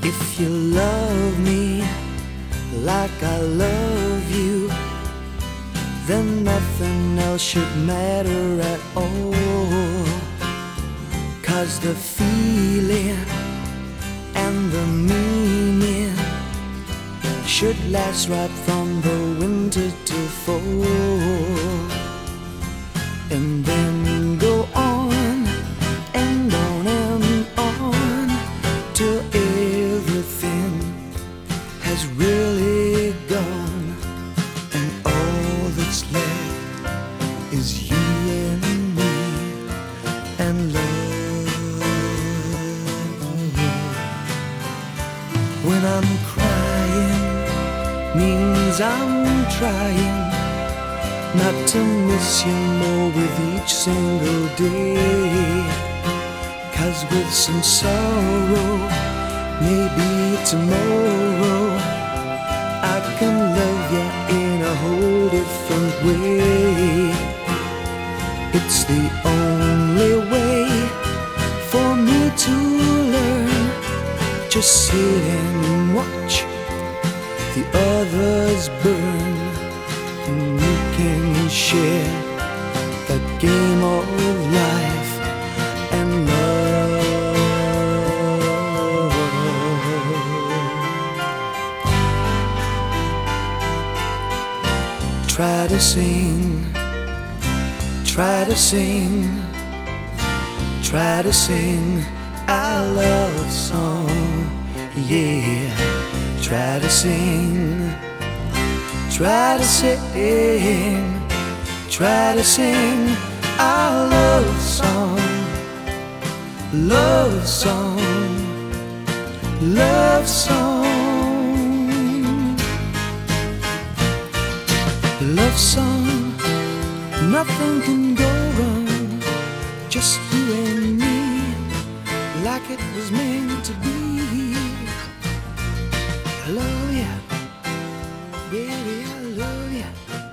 If you love me like I love you, then nothing else should matter at all. 'Cause the feeling and the meaning should last right from the winter to fall, and then go on and on and on till everything has really gone, and all that's left is you and me and love. When I'm crying, means I'm trying not to miss you more with each single day. 'Cause with some sorrow, maybe tomorrow I can love you in a whole different way. It's the only way for me to learn. Just sit and watch the others burn, and you can share the game of life and love. Try to sing, try to sing, try to sing our love song, yeah. Try to sing, try to sing, try to sing our love song, love song, love song, love song. Nothing can go wrong, just you and me, like it was meant to be. I love you, baby, I love you.